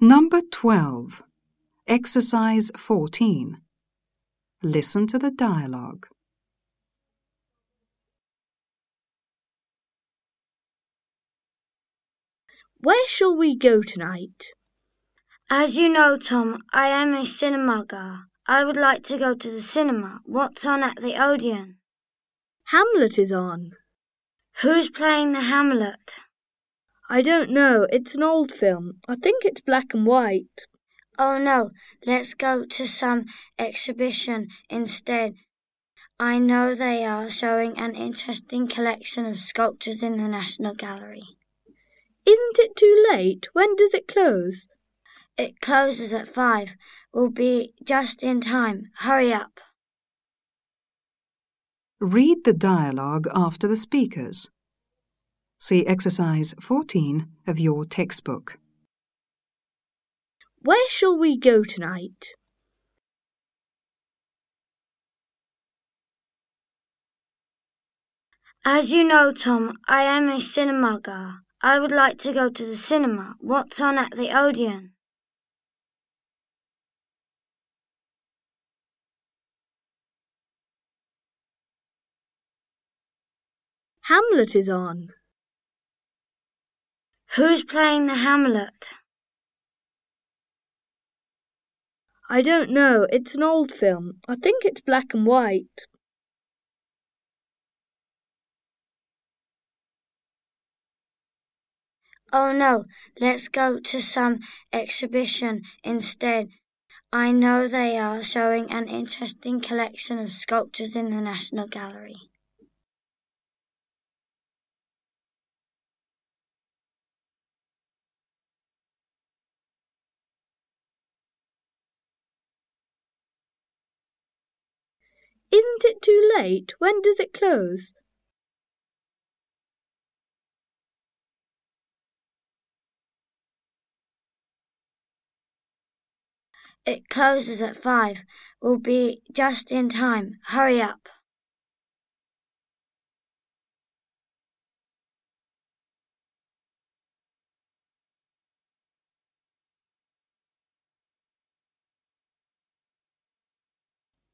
Number 12. Exercise 14. Listen to the dialogue. Where shall we go tonight? As you know, Tom, I am a cinema goer. I would like to go to the cinema. What's on at the Odeon? Hamlet is on. Who's playing the Hamlet? I don't know. It's an old film. I think it's black and white. Oh no, let's go to some exhibition instead. I know they are showing an interesting collection of sculptures in the National Gallery. Isn't it too late? When does it close? It closes at 5. We'll be just in time. Hurry up. Read the dialogue after the speakers. See exercise 14 of your textbook. Where shall we go tonight? As you know, Tom, I am a cinema goer. I would like to go to the cinema. What's on at the Odeon? Hamlet is on. Who's playing the Hamlet? I don't know. It's an old film. I think it's black and white. Oh no, let's go to some exhibition instead. I know they are showing an interesting collection of sculptures in the National Gallery. Isn't it too late? When does it close? It closes at 5. We'll be just in time. Hurry up.